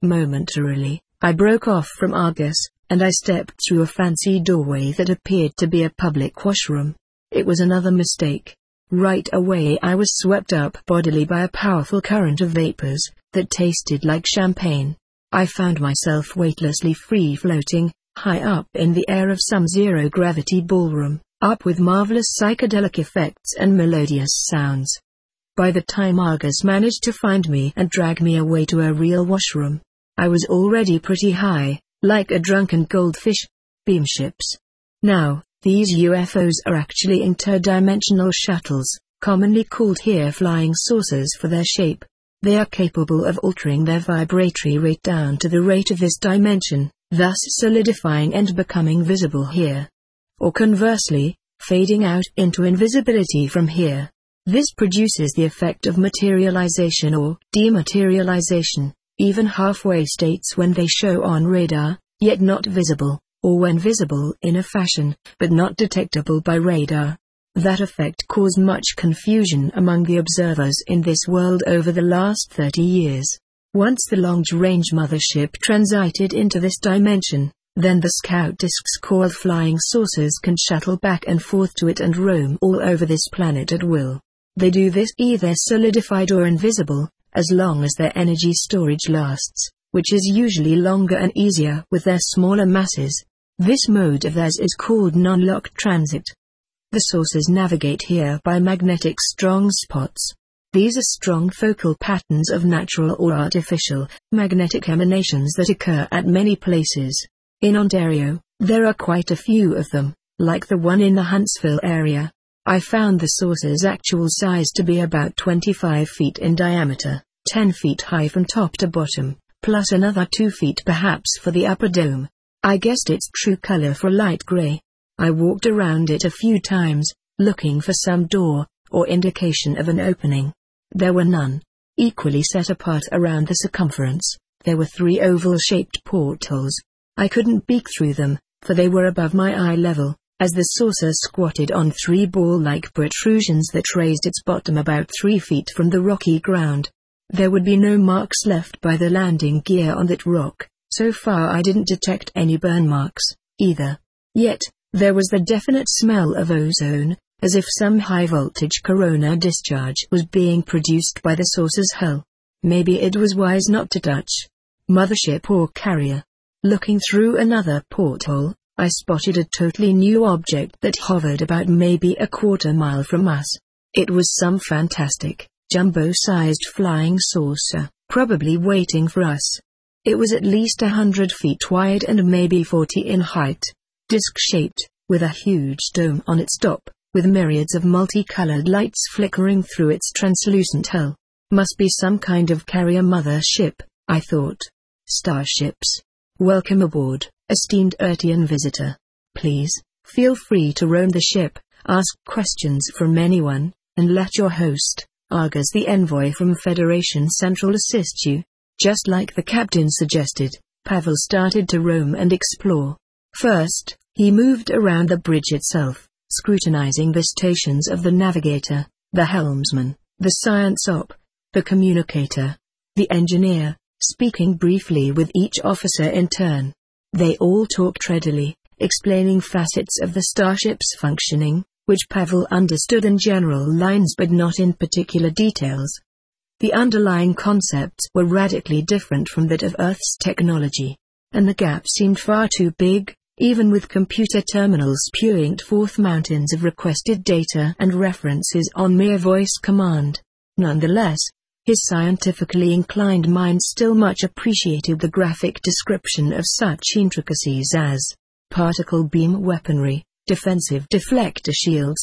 Momentarily, I broke off from Argus, and I stepped through a fancy doorway that appeared to be a public washroom. It was another mistake. Right away I was swept up bodily by a powerful current of vapors that tasted like champagne. I found myself weightlessly free-floating, high up in the air of some zero-gravity ballroom, up with marvelous psychedelic effects and melodious sounds. By the time Argus managed to find me and drag me away to a real washroom, I was already pretty high, like a drunken goldfish. Beam ships. Now, these UFOs are actually interdimensional shuttles, commonly called here flying saucers for their shape. They are capable of altering their vibratory rate down to the rate of this dimension, thus solidifying and becoming visible here. Or conversely, fading out into invisibility from here. This produces the effect of materialization or dematerialization, even halfway states when they show on radar, yet not visible, or when visible in a fashion, but not detectable by radar. That effect caused much confusion among the observers in this world over the last 30 years. Once the long-range mothership transited into this dimension, then the scout discs called flying saucers can shuttle back and forth to it and roam all over this planet at will. They do this either solidified or invisible, as long as their energy storage lasts, which is usually longer and easier with their smaller masses. This mode of theirs is called non-lock transit. The saucers navigate here by magnetic strong spots. These are strong focal patterns of natural or artificial, magnetic emanations that occur at many places. In Ontario, there are quite a few of them, like the one in the Huntsville area. I found the saucer's actual size to be about 25 feet in diameter, 10 feet high from top to bottom, plus another 2 feet perhaps for the upper dome. I guessed its true color for light gray. I walked around it a few times, looking for some door, or indication of an opening. There were none. Equally set apart around the circumference, there were 3 oval-shaped portholes. I couldn't peek through them, for they were above my eye level, as the saucer squatted on 3 ball-like protrusions that raised its bottom about 3 feet from the rocky ground. There would be no marks left by the landing gear on that rock. So far I didn't detect any burn marks, either. Yet, there was the definite smell of ozone, as if some high-voltage corona discharge was being produced by the saucer's hull. Maybe it was wise not to touch mothership or carrier. Looking through another porthole, I spotted a totally new object that hovered about maybe a quarter mile from us. It was some fantastic, jumbo-sized flying saucer, probably waiting for us. It was at least 100 feet wide and maybe 40 in height. Disc-shaped, with a huge dome on its top, with myriads of multicolored lights flickering through its translucent hull. Must be some kind of carrier mother-ship, I thought. Starships. Welcome aboard, esteemed Earthian visitor. Please, feel free to roam the ship, ask questions from anyone, and let your host, Argus the envoy from Federation Central, assist you. Just like the captain suggested, Pavel started to roam and explore. First, he moved around the bridge itself, scrutinizing the stations of the navigator, the helmsman, the science op, the communicator, the engineer, speaking briefly with each officer in turn. They all talked readily, explaining facets of the starship's functioning, which Pavel understood in general lines but not in particular details. The underlying concepts were radically different from that of Earth's technology, and the gap seemed far too big, even with computer terminals spewing forth mountains of requested data and references on mere voice command. Nonetheless, his scientifically inclined mind still much appreciated the graphic description of such intricacies as particle beam weaponry, defensive deflector shields,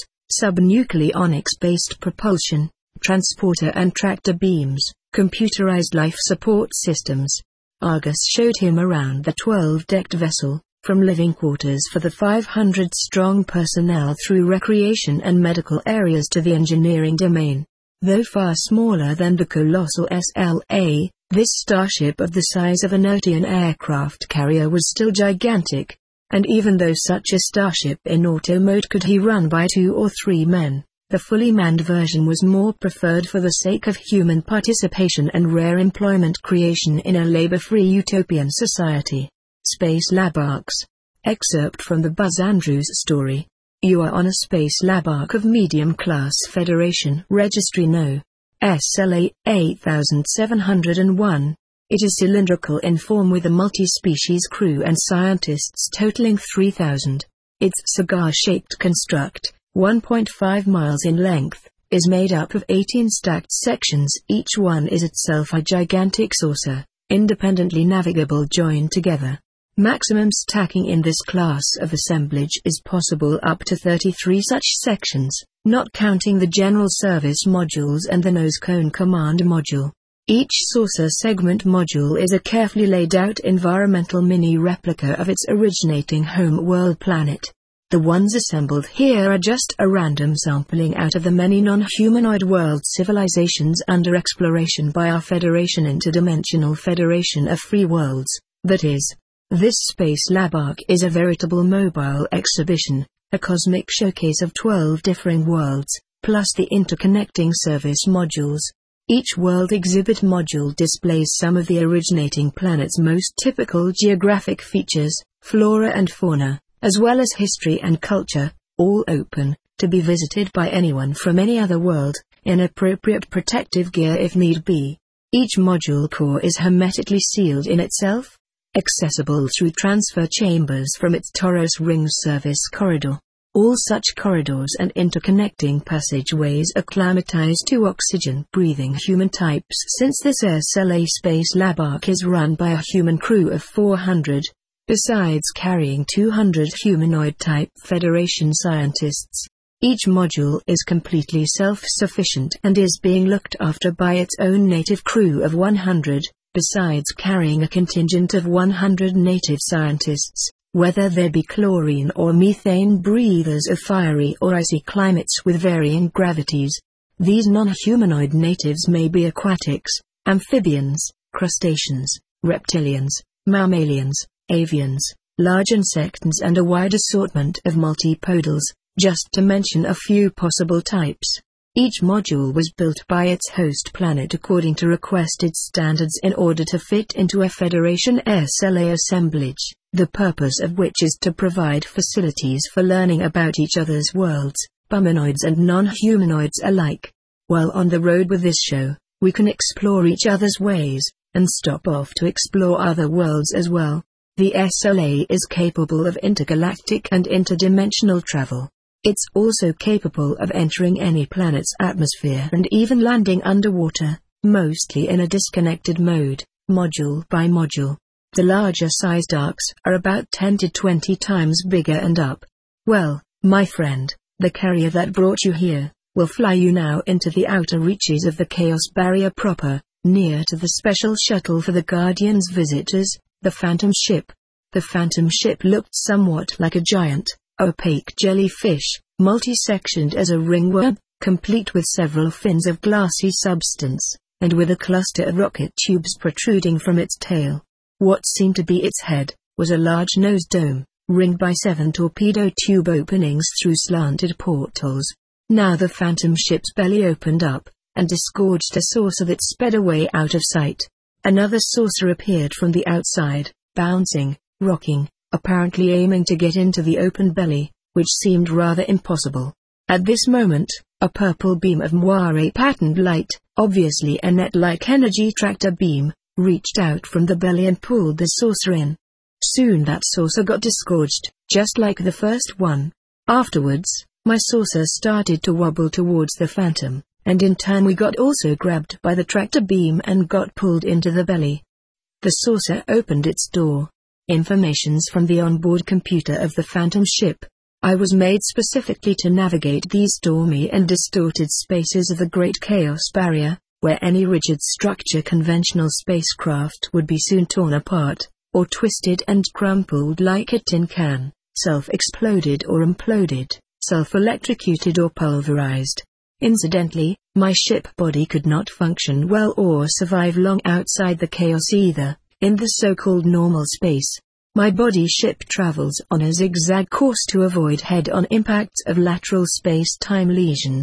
subnucleonics-based propulsion, transporter and tractor beams, computerized life support systems. Argus showed him around the 12-decked vessel, from living quarters for the 500-strong personnel through recreation and medical areas to the engineering domain. Though far smaller than the colossal SLA, this starship of the size of an Earthian aircraft carrier was still gigantic, and even though such a starship in auto mode could he run by 2 or 3 men, The fully manned version was more preferred for the sake of human participation and rare employment creation in a labor-free utopian society. Space Lab Arcs. Excerpt from the Buzz Andrews story. You are on a Space Lab Arc of Medium Class Federation Registry No. SLA 8701. It is cylindrical in form with a multi-species crew and scientists totaling 3,000. Its cigar-shaped construct, 1.5 miles in length, is made up of 18 stacked sections. Each one is itself a gigantic saucer, independently navigable joined together. Maximum stacking in this class of assemblage is possible up to 33 such sections, not counting the general service modules and the nose cone command module. Each saucer segment module is a carefully laid out environmental mini-replica of its originating home world planet. The ones assembled here are just a random sampling out of the many non-humanoid world civilizations under exploration by our Federation Interdimensional Federation of Free Worlds, that is. This Space Lab Arc is a veritable mobile exhibition, a cosmic showcase of 12 differing worlds, plus the interconnecting service modules. Each world exhibit module displays some of the originating planet's most typical geographic features, flora and fauna, as well as history and culture, all open, to be visited by anyone from any other world, in appropriate protective gear if need be. Each module core is hermetically sealed in itself, accessible through transfer chambers from its torus ring service corridor. All such corridors and interconnecting passageways acclimatize to oxygen-breathing human types since this SLA Space Lab Arc is run by a human crew of 400, besides carrying 200 humanoid-type Federation scientists. Each module is completely self-sufficient and is being looked after by its own native crew of 100, besides carrying a contingent of 100 native scientists. Whether there be chlorine or methane breathers of fiery or icy climates with varying gravities. These non-humanoid natives may be aquatics, amphibians, crustaceans, reptilians, mammalians, avians, large insects and a wide assortment of multipodals, just to mention a few possible types. Each module was built by its host planet according to requested standards in order to fit into a Federation SLA assemblage, the purpose of which is to provide facilities for learning about each other's worlds, humanoids and non-humanoids alike. While on the road with this show, we can explore each other's ways, and stop off to explore other worlds as well. The SLA is capable of intergalactic and interdimensional travel. It's also capable of entering any planet's atmosphere and even landing underwater, mostly in a disconnected mode, module by module. The larger-sized arcs are about 10 to 20 times bigger and up. Well, my friend, the carrier that brought you here, will fly you now into the outer reaches of the Chaos Barrier proper, near to the special shuttle for the Guardian's visitors, the Phantom Ship. The Phantom Ship looked somewhat like a giant, opaque jellyfish, multi-sectioned as a ringworm, complete with several fins of glassy substance, and with a cluster of rocket tubes protruding from its tail. What seemed to be its head was a large nose dome, ringed by 7 torpedo tube openings through slanted portholes. Now the Phantom Ship's belly opened up, and disgorged a saucer that sped away out of sight. Another saucer appeared from the outside, bouncing, rocking, apparently aiming to get into the open belly, which seemed rather impossible. At this moment, a purple beam of moire-patterned light, obviously a net-like energy tractor beam, reached out from the belly and pulled the saucer in. Soon that saucer got disgorged, just like the first one. Afterwards, my saucer started to wobble towards the Phantom, and in turn we got also grabbed by the tractor beam and got pulled into the belly. The saucer opened its door. Informations from the onboard computer of the Phantom Ship. I was made specifically to navigate these stormy and distorted spaces of the Great Chaos Barrier, where any rigid structure conventional spacecraft would be soon torn apart, or twisted and crumpled like a tin can, self-exploded or imploded, self-electrocuted or pulverized. Incidentally, my ship body could not function well or survive long outside the chaos either. In the so-called normal space, my body ship travels on a zigzag course to avoid head-on impacts of lateral space-time lesions,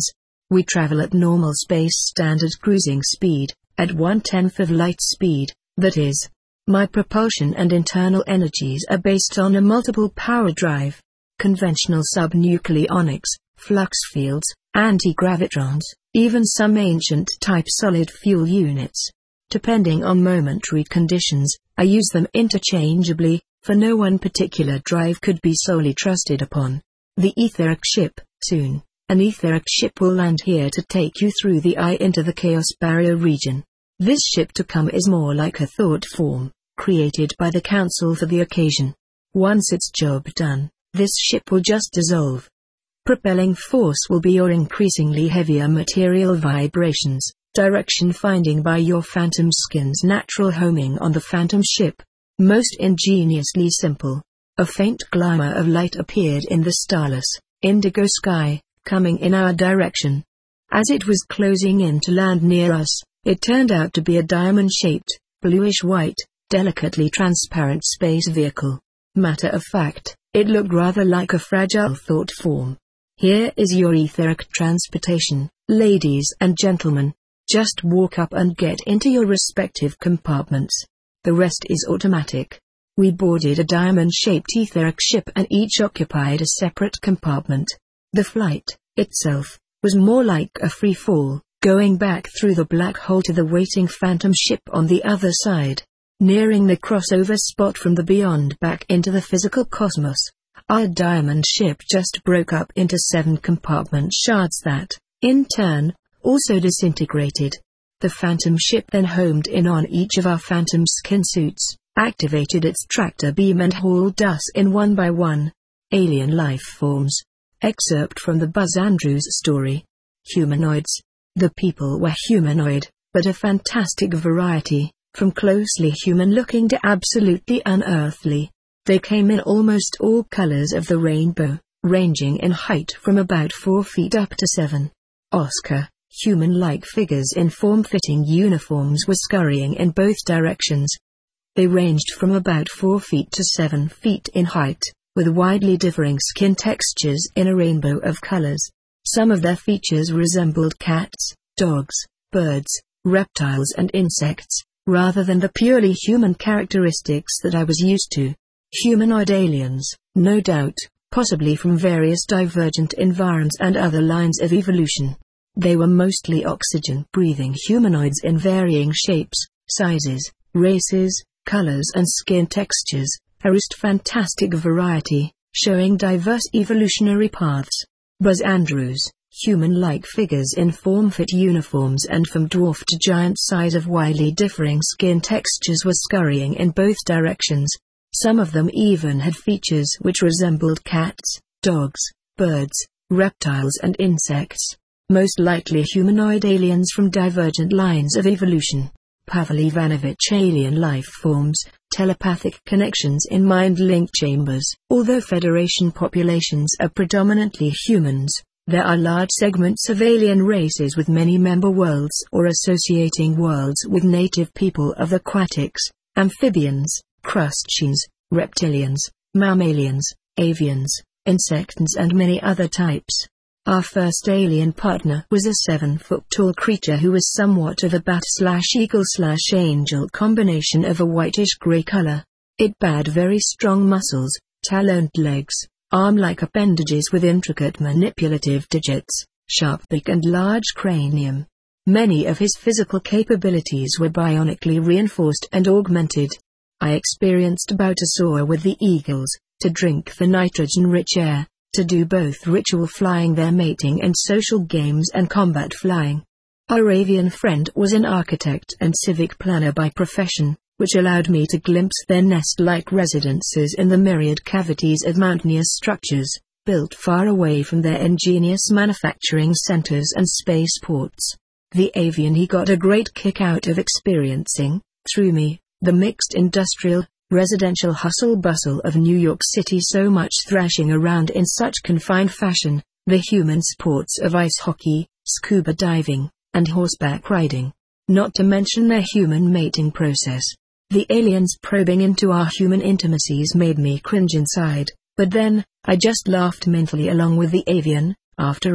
We travel at normal space standard cruising speed, at 1/10 of light speed, that is. My propulsion and internal energies are based on a multiple power drive. Conventional subnucleonics, flux fields, anti-gravitrons, even some ancient type solid fuel units. Depending on momentary conditions, I use them interchangeably, for no one particular drive could be solely trusted upon. The etheric ship, soon. An etheric ship will land here to take you through the eye into the chaos barrier region. This ship to come is more like a thought form, created by the Council for the occasion. Once its job done, this ship will just dissolve. Propelling force will be your increasingly heavier material vibrations, direction finding by your phantom skin's natural homing on the phantom ship. Most ingeniously simple. A faint glimmer of light appeared in the starless, indigo sky, coming in our direction. As it was closing in to land near us, it turned out to be a diamond-shaped, bluish-white, delicately transparent space vehicle. Matter of fact, it looked rather like a fragile thought form. Here is your etheric transportation, ladies and gentlemen. Just walk up and get into your respective compartments. The rest is automatic. We boarded a diamond-shaped etheric ship and each occupied a separate compartment. The flight, itself, was more like a free fall, going back through the black hole to the waiting phantom ship on the other side. Nearing the crossover spot from the beyond back into the physical cosmos, our diamond ship just broke up into 7 compartment shards that, in turn, also disintegrated. The phantom ship then homed in on each of our phantom skin suits, activated its tractor beam and hauled us in one by one. Alien life forms. Excerpt from the Buzz Andrews story. Humanoids. The people were humanoid, but a fantastic variety, from closely human-looking to absolutely unearthly. They came in almost all colors of the rainbow, ranging in height from about 4 feet up to 7. Oscar, human-like figures in form-fitting uniforms were scurrying in both directions. They ranged from about 4 feet to 7 feet in height, with widely differing skin textures in a rainbow of colors. Some of their features resembled cats, dogs, birds, reptiles and insects, rather than the purely human characteristics that I was used to. Humanoid aliens, no doubt, possibly from various divergent environs and other lines of evolution. They were mostly oxygen-breathing humanoids in varying shapes, sizes, races, colors and skin textures, a most fantastic variety, showing diverse evolutionary paths. Buzz Andrews, human-like figures in form-fit uniforms and from dwarf to giant size of widely differing skin textures were scurrying in both directions. Some of them even had features which resembled cats, dogs, birds, reptiles and insects. Most likely humanoid aliens from divergent lines of evolution. Pavel Ivanovich alien life forms, telepathic connections in mind-link chambers. Although Federation populations are predominantly humans, there are large segments of alien races with many member worlds or associating worlds with native people of aquatics, amphibians, crustaceans, reptilians, mammalians, avians, insects and many other types. Our first alien partner was a 7-foot-tall creature who was somewhat of a bat-eagle-angel combination of a whitish-gray color. It had very strong muscles, taloned legs, arm-like appendages with intricate manipulative digits, sharp beak and large cranium. Many of his physical capabilities were bionically reinforced and augmented. I experienced bout to soar with the eagles, to drink the nitrogen-rich air, to do both ritual flying, their mating and social games and combat flying. Our avian friend was an architect and civic planner by profession, which allowed me to glimpse their nest-like residences in the myriad cavities of mountainous structures, built far away from their ingenious manufacturing centers and spaceports. The avian he got a great kick out of experiencing, through me, the mixed industrial, residential hustle-bustle of New York City, so much thrashing around in such confined fashion, the human sports of ice hockey, scuba diving, and horseback riding. Not to mention their human mating process. The aliens probing into our human intimacies made me cringe inside, but then, I just laughed mentally along with the avian. After all,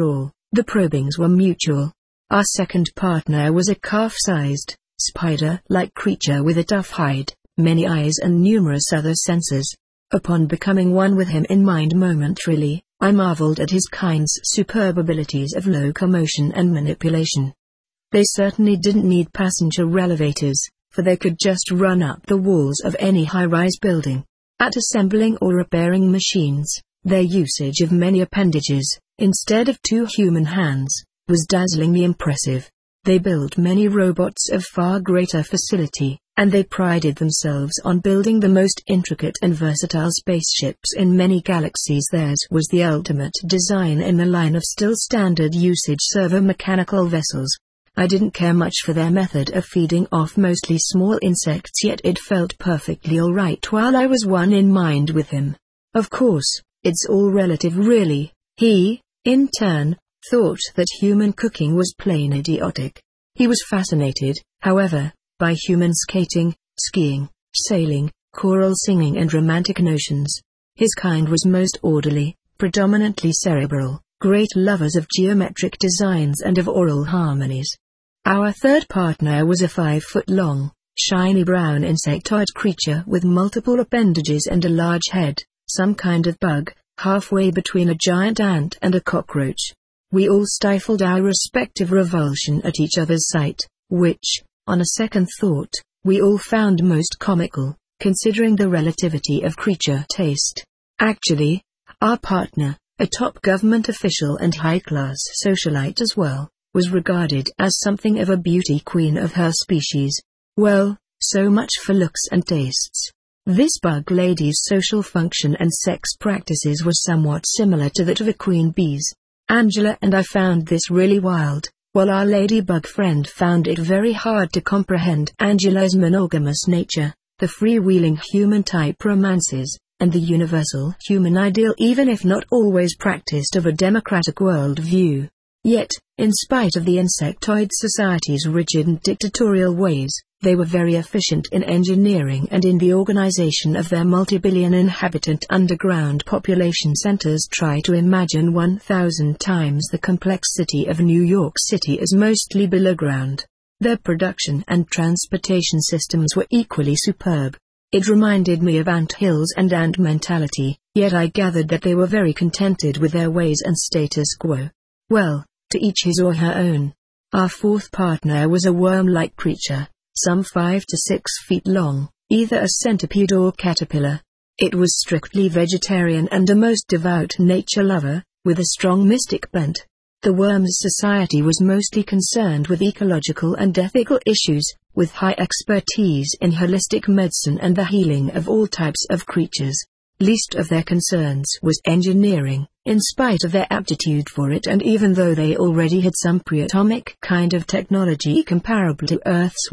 The probings were mutual. Our second partner was a calf-sized, spider-like creature with a tough hide, many eyes and numerous other senses. Upon becoming one with him in mind momentarily, I marveled at his kind's superb abilities of locomotion and manipulation. They certainly didn't need passenger elevators, for they could just run up the walls of any high-rise building. At assembling or repairing machines, their usage of many appendages, instead of 2 human hands, was dazzlingly impressive. They built many robots of far greater facility, and they prided themselves on building the most intricate and versatile spaceships in many galaxies. Theirs was the ultimate design in the line of still standard usage servo-mechanical vessels. I didn't care much for their method of feeding off mostly small insects, yet it felt perfectly alright while I was one in mind with him. Of course, it's all relative really. He, in turn, thought that human cooking was plain idiotic. He was fascinated, however, by human skating, skiing, sailing, choral singing and romantic notions. His kind was most orderly, predominantly cerebral, great lovers of geometric designs and of oral harmonies. Our third partner was a 5-foot-long, shiny brown insectoid creature with multiple appendages and a large head, some kind of bug, halfway between a giant ant and a cockroach. We all stifled our respective revulsion at each other's sight, which, on a second thought, we all found most comical, considering the relativity of creature taste. Actually, our partner, a top government official and high-class socialite as well, was regarded as something of a beauty queen of her species. Well, so much for looks and tastes. This bug lady's social function and sex practices were somewhat similar to that of a queen bee's. Angela and I found this really wild, while our ladybug friend found it very hard to comprehend Angela's monogamous nature, the freewheeling human-type romances, and the universal human ideal, even if not always practiced, of a democratic world view. Yet, in spite of the insectoid society's rigid and dictatorial ways, they were very efficient in engineering and in the organization of their multi-billion inhabitant underground population centers. Try to imagine 1,000 times the complexity of New York City as mostly below ground. Their production and transportation systems were equally superb. It reminded me of ant hills and ant mentality, yet I gathered that they were very contented with their ways and status quo. Well, to each his or her own. Our fourth partner was a worm-like creature, some 5 to 6 feet long, either a centipede or caterpillar. It was strictly vegetarian and a most devout nature lover, with a strong mystic bent. The worm's society was mostly concerned with ecological and ethical issues, with high expertise in holistic medicine and the healing of all types of creatures. Least of their concerns was engineering, in spite of their aptitude for it, and even though they already had some pre-atomic kind of technology comparable to Earth's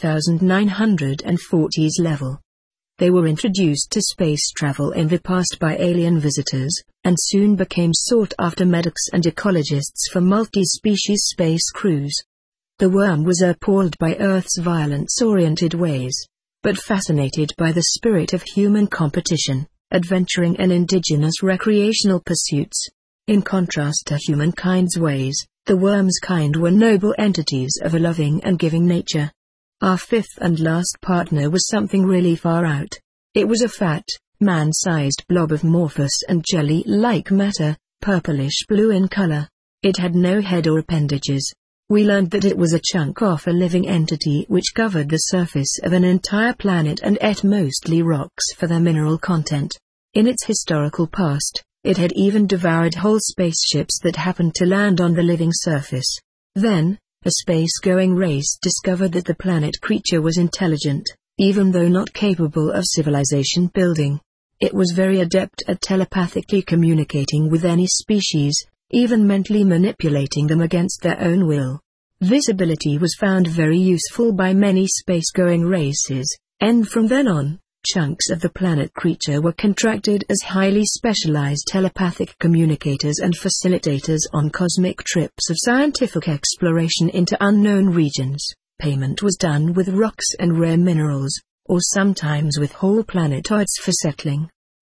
1940s level. They were introduced to space travel in the past by alien visitors, and soon became sought-after medics and ecologists for multi-species space crews. The worm was appalled by Earth's violence-oriented ways, but fascinated by the spirit of human competition, adventuring and indigenous recreational pursuits. In contrast to humankind's ways, the worm's kind were noble entities of a loving and giving nature. Our fifth and last partner was something really far out. It was a fat, man-sized blob of amorphous and jelly-like matter, purplish-blue in color. It had no head or appendages. We learned that it was a chunk of a living entity which covered the surface of an entire planet and ate mostly rocks for their mineral content. In its historical past, it had even devoured whole spaceships that happened to land on the living surface. Then, a space-going race discovered that the planet creature was intelligent, even though not capable of civilization building. It was very adept at telepathically communicating with any species, even mentally manipulating them against their own will. This ability was found very useful by many space-going races, and from then on, chunks of the planet creature were contracted as highly specialized telepathic communicators and facilitators on cosmic trips of scientific exploration into unknown regions. Payment was done with rocks and rare minerals, or sometimes with whole planetoids for settling.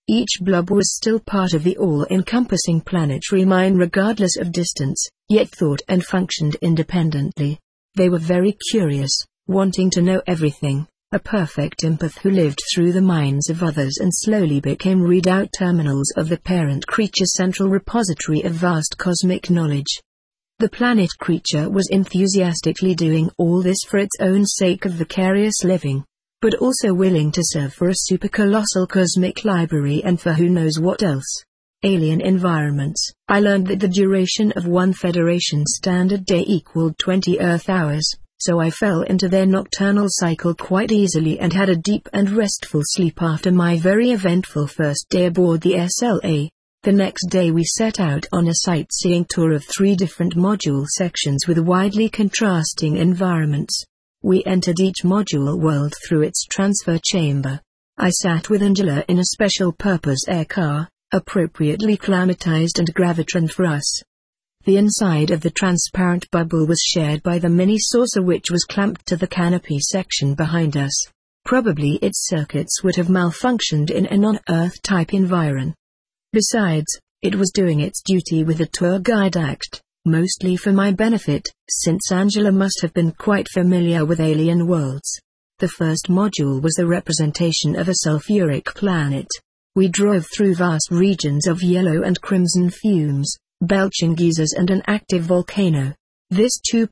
Each blob was still part of the all-encompassing planetary mind regardless of distance, yet thought and functioned independently. They were very curious, wanting to know everything, a perfect empath who lived through the minds of others and slowly became readout terminals of the parent creature's central repository of vast cosmic knowledge. The planet creature was enthusiastically doing all this for its own sake of vicarious living, but also willing to serve for a supercolossal cosmic library and for who knows what else. Alien environments. I learned that the duration of one Federation standard day equaled 20 Earth hours, so I fell into their nocturnal cycle quite easily and had a deep and restful sleep after my very eventful first day aboard the SLA. The next day we set out on a sightseeing tour of 3 different module sections with widely contrasting environments. We entered each module world through its transfer chamber. I sat with Angela in a special-purpose air car, appropriately climatized and gravitron for us. The inside of the transparent bubble was shared by the mini-saucer which was clamped to the canopy section behind us. Probably its circuits would have malfunctioned in a non-Earth type environ. Besides, it was doing its duty with the tour guide act, mostly for my benefit, since Angela must have been quite familiar with alien worlds. The first module was the representation of a sulfuric planet. We drove through vast regions of yellow and crimson fumes, belching geysers and an active volcano. This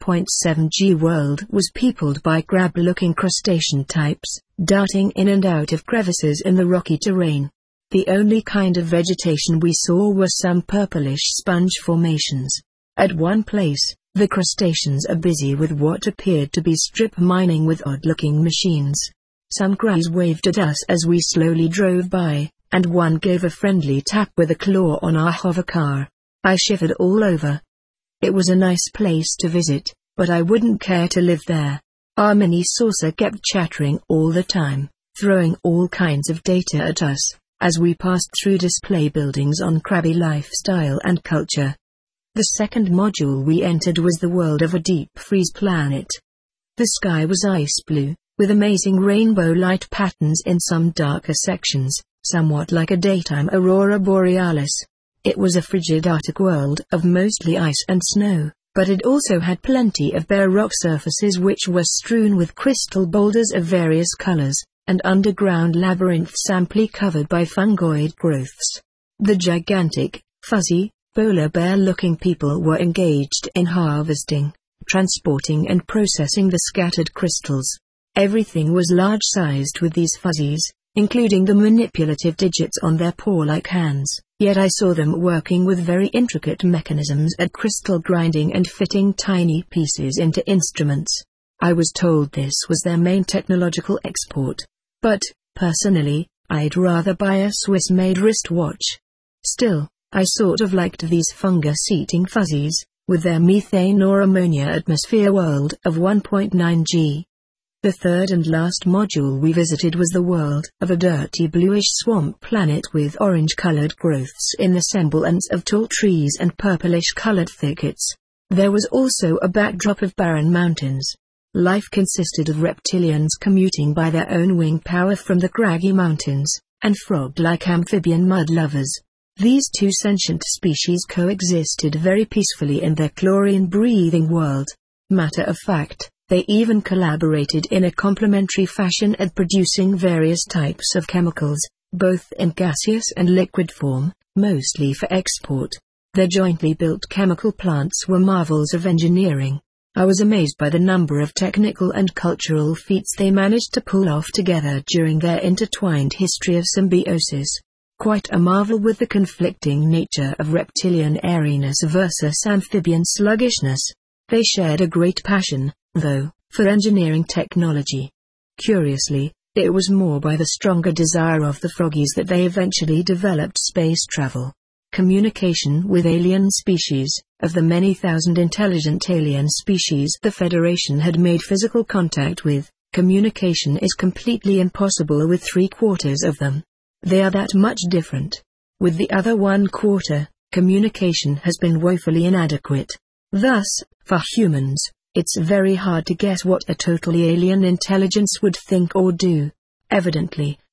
2.7G world was peopled by crab-looking crustacean types, darting in and out of crevices in the rocky terrain. The only kind of vegetation we saw were some purplish sponge formations. At one place, the crustaceans are busy with what appeared to be strip mining with odd-looking machines. Some cries waved at us as we slowly drove by, and one gave a friendly tap with a claw on our hovercar. I shivered all over. It was a nice place to visit, but I wouldn't care to live there. Our mini-saucer kept chattering all the time, throwing all kinds of data at us, as we passed through display buildings on crabby lifestyle and culture. The second module we entered was the world of a deep freeze planet. The sky was ice blue, with amazing rainbow light patterns in some darker sections, somewhat like a daytime aurora borealis. It was a frigid Arctic world of mostly ice and snow, but it also had plenty of bare rock surfaces which were strewn with crystal boulders of various colors, and underground labyrinths amply covered by fungoid growths. The gigantic, fuzzy, polar bear-looking people were engaged in harvesting, transporting and processing the scattered crystals. Everything was large-sized with these fuzzies, including the manipulative digits on their paw-like hands, yet I saw them working with very intricate mechanisms at crystal grinding and fitting tiny pieces into instruments. I was told this was their main technological export. But, personally, I'd rather buy a Swiss-made wristwatch. Still, I sort of liked these fungus-eating fuzzies, with their methane or ammonia atmosphere world of 1.9G. The third and last module we visited was the world of a dirty bluish swamp planet with orange-colored growths in the semblance of tall trees and purplish-colored thickets. There was also a backdrop of barren mountains. Life consisted of reptilians commuting by their own wing power from the craggy mountains, and frog-like amphibian mud lovers. These two sentient species coexisted very peacefully in their chlorine-breathing world. Matter of fact, they even collaborated in a complementary fashion at producing various types of chemicals, both in gaseous and liquid form, mostly for export. Their jointly built chemical plants were marvels of engineering. I was amazed by the number of technical and cultural feats they managed to pull off together during their intertwined history of symbiosis. Quite a marvel with the conflicting nature of reptilian airiness versus amphibian sluggishness. They shared a great passion, though, for engineering technology. Curiously, it was more by the stronger desire of the froggies that they eventually developed space travel. Communication with alien species. Of the many thousand intelligent alien species the Federation had made physical contact with, communication is completely impossible with 3/4 of them. They are that much different. With the other 1/4, communication has been woefully inadequate. Thus, for humans, it's very hard to guess what a totally alien intelligence would think or do. Evidently,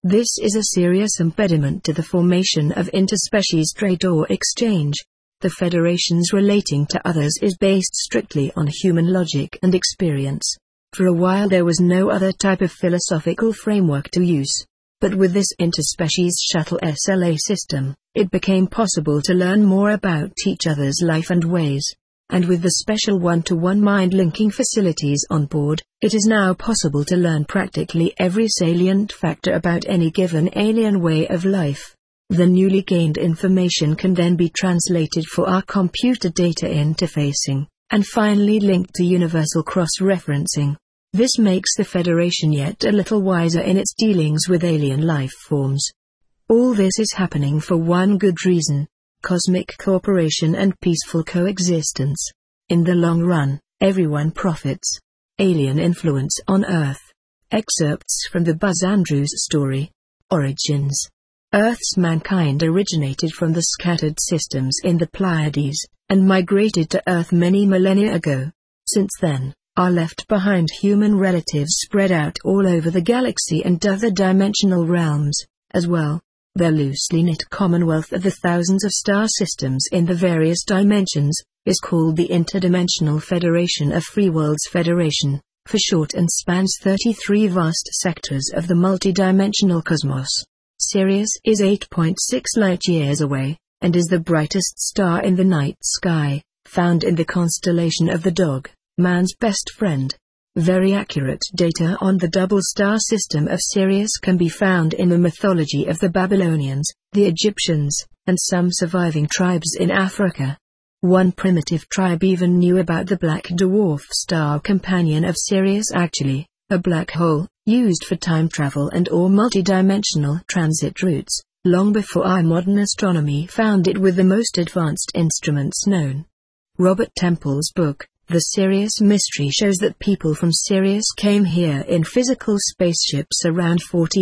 This is a serious impediment to the formation of interspecies trade or exchange. The Federation's relating to others is based strictly on human logic and experience. For a while there was no other type of philosophical framework to use. But with this interspecies shuttle SLA system, it became possible to learn more about each other's life and ways. And with the special one-to-one mind-linking facilities on board, it is now possible to learn practically every salient factor about any given alien way of life. The newly gained information can then be translated for our computer data interfacing, and finally linked to universal cross-referencing. This makes the Federation yet a little wiser in its dealings with alien life forms. All this is happening for one good reason: cosmic cooperation and peaceful coexistence. In the long run, everyone profits. Alien influence on Earth. Excerpts from the Buzz Andrews story. Origins. Earth's mankind originated from the scattered systems in the Pleiades, and migrated to Earth many millennia ago. Since then, our left-behind human relatives spread out all over the galaxy and other dimensional realms, as well. Their loosely knit commonwealth of the thousands of star systems in the various dimensions is called the Interdimensional Federation of Free Worlds Federation, for short, and spans 33 vast sectors of the multidimensional cosmos. Sirius is 8.6 light-years away, and is the brightest star in the night sky, found in the constellation of the Dog, man's best friend. Very accurate data on the double star system of Sirius can be found in the mythology of the Babylonians, the Egyptians, and some surviving tribes in Africa. One primitive tribe even knew about the black dwarf star companion of Sirius, actually, a black hole, used for time travel and or multidimensional transit routes, long before our modern astronomy found it with the most advanced instruments known. Robert Temple's book, The Sirius Mystery, shows that people from Sirius came here in physical spaceships around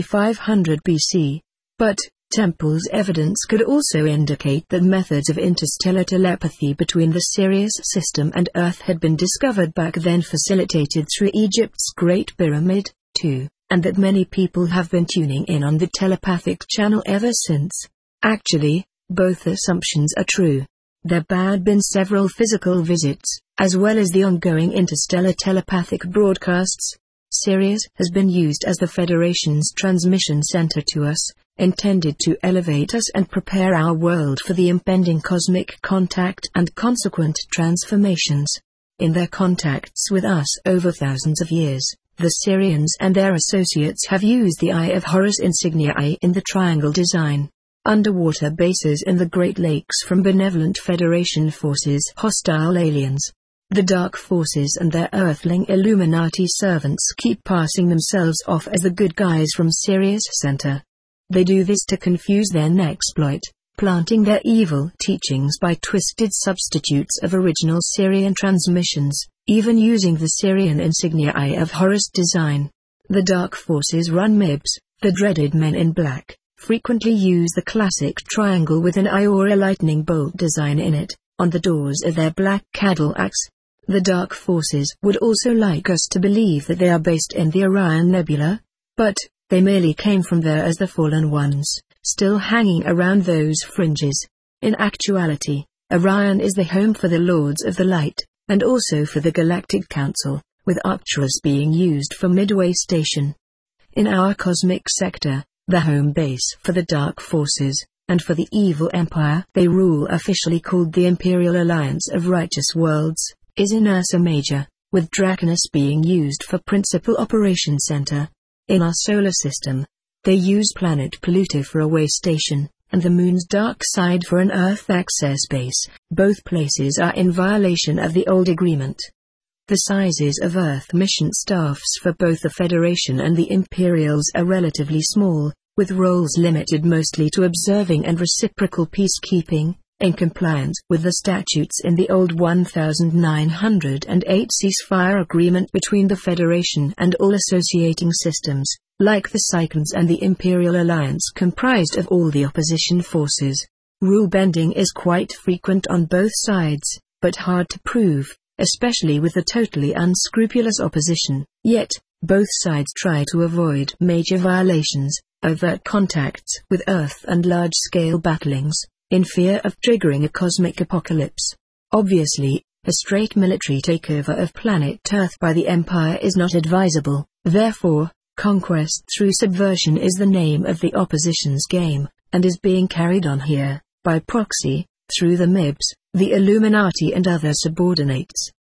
4500 BC. But Temple's evidence could also indicate that methods of interstellar telepathy between the Sirius system and Earth had been discovered back then, facilitated through Egypt's Great Pyramid, too, and that many people have been tuning in on the telepathic channel ever since. Actually, both assumptions are true. There had been several physical visits, as well as the ongoing interstellar telepathic broadcasts. Sirius has been used as the Federation's transmission center to us, intended to elevate us and prepare our world for the impending cosmic contact and consequent transformations. In their contacts with us over thousands of years, the Sirians and their associates have used the Eye of Horus insignia in the triangle design. Underwater bases in the Great Lakes from benevolent Federation forces, hostile aliens. The Dark Forces and their Earthling Illuminati servants keep passing themselves off as the good guys from Sirius Center. They do this to confuse then exploit, planting their evil teachings by twisted substitutes of original Sirian transmissions, even using the Sirian insignia Eye of Horus design. The Dark Forces run MIBs, the dreaded Men in Black, frequently use the classic triangle with an eye or a lightning bolt design in it, on the doors of their black Cadillacs. The Dark Forces would also like us to believe that they are based in the Orion Nebula, but they merely came from there as the fallen ones, still hanging around those fringes. In actuality, Orion is the home for the Lords of the Light, and also for the Galactic Council, with Arcturus being used for Midway Station. In our cosmic sector, the home base for the Dark Forces, and for the Evil Empire they rule, officially called the Imperial Alliance of Righteous Worlds, is in Ursa Major, with Draconus being used for Principal Operation Center. In our solar system, they use planet Pluto for a way station, and the Moon's dark side for an Earth access base. Both places are in violation of the old agreement. The sizes of Earth mission staffs for both the Federation and the Imperials are relatively small, with roles limited mostly to observing and reciprocal peacekeeping, in compliance with the statutes in the old 1908 ceasefire agreement between the Federation and all associating systems, like the Psychons and the Imperial Alliance, comprised of all the opposition forces. Rule bending is quite frequent on both sides, but hard to prove, especially with the totally unscrupulous opposition. Yet, both sides try to avoid major violations, overt contacts with Earth and large-scale battlings, in fear of triggering a cosmic apocalypse. Obviously, a straight military takeover of planet Earth by the Empire is not advisable. Therefore, conquest through subversion is the name of the opposition's game, and is being carried on here, by proxy, through the MIBs, the Illuminati and other subordinates.